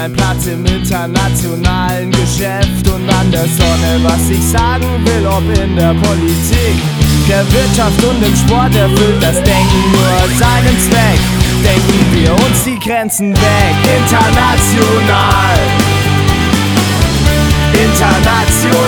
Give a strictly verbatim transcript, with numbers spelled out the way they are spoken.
ein Platz im internationalen Geschäft und an der Sonne. Was ich sagen will, ob in der Politik, der Wirtschaft und im Sport, erfüllt das Denken nur seinen Zweck. Denken wir uns die Grenzen weg. International, international.